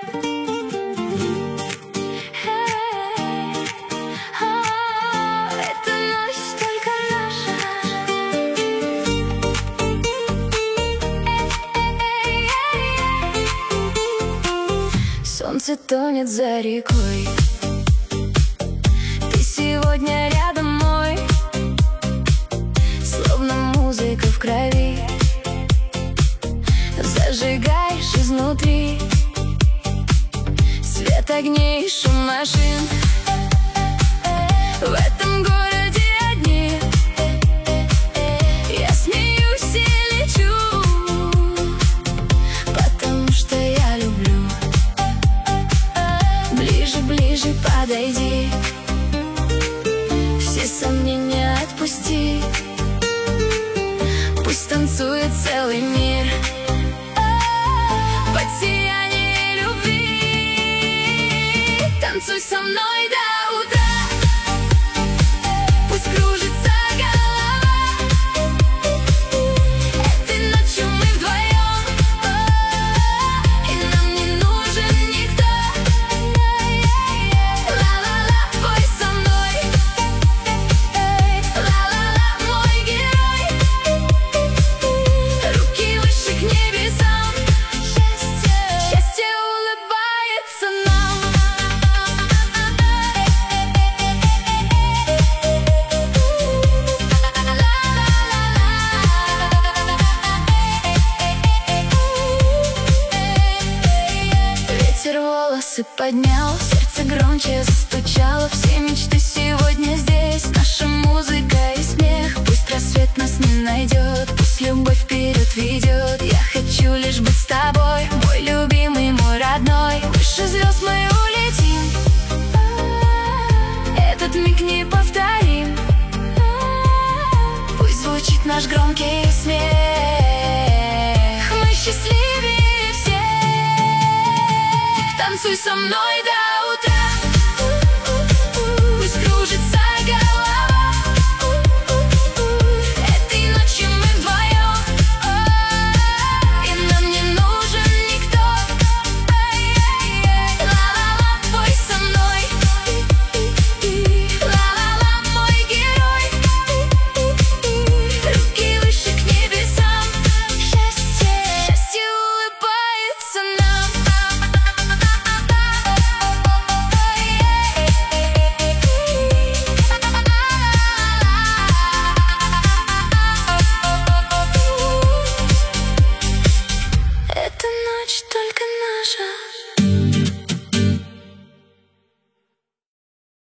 Эта ночь только наша. Солнце тонет за рекой. Ты сегодня рядом мой, словно музыка в крови. Зажигаешь изнутри свет огней, шум машин. В этом городе одни. Я смеюсь и лечу, потому что я люблю. Ближе, ближе подойди, все сомнения отпусти. Пусть танцует целый мир под сияние любви. Танцуй со мной до утра, пусть кружится голова. Этой ночью мы вдвоем, и нам не нужен никто. Ла-ла-ла, пой со мной. Ла-ла-ла, мой герой. Руки выше к небесам. Счастье улыбается нам. Ветер волосы поднял, сердце громче застучало. Все мечты сегодня здесь, наша музыка и смех. Пусть рассвет нас не найдет, пусть любовь вперед ведет. Я хочу лишь быть с тобой, мой любимый, мой родной. Выше звезд мы улетим, этот миг не повторим. Пусть звучит наш громкий смех, мы счастливее всех. Танцуй со мной до